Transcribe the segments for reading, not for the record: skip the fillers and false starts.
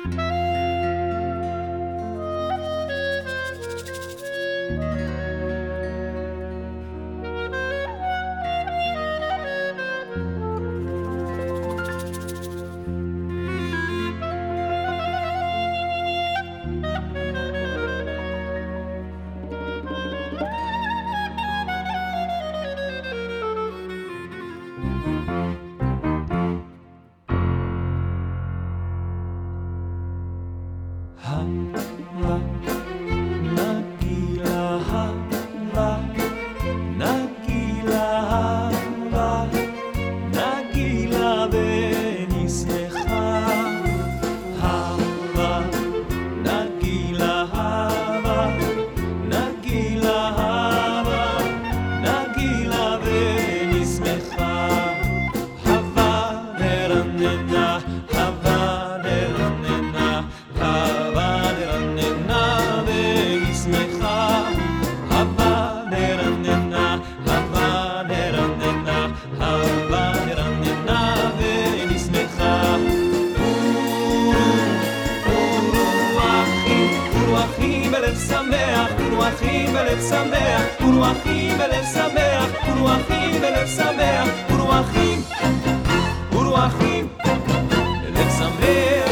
בלב שמח, כולו אחים בלב שמח, כולו אחים בלב שמח, כולו אחים, כולו אחים בלב שמח.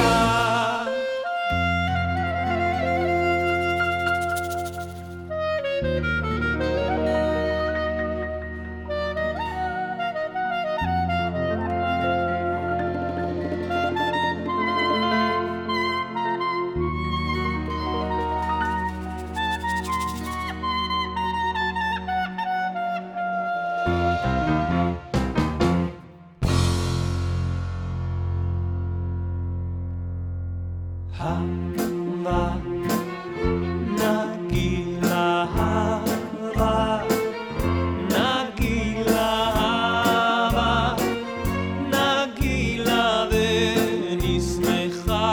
Hava, Nagila, Hava, Nagila, Hava, Nagila ונשמחה.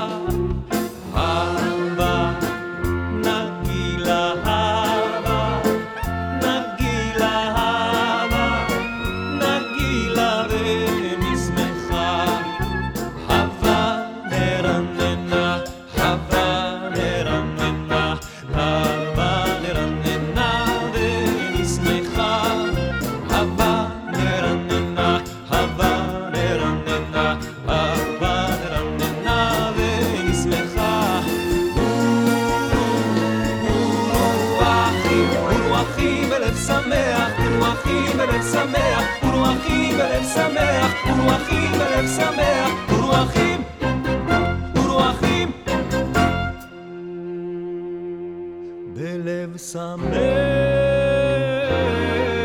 Hava, Nagila, Hava, Nagila, Hava, Nagila ונשמחה. Hava, נרננה בלב שמח, כולו אחים בלב שמח, כולו אחים בלב שמח, כולו אחים, כולו אחים בלב שמח.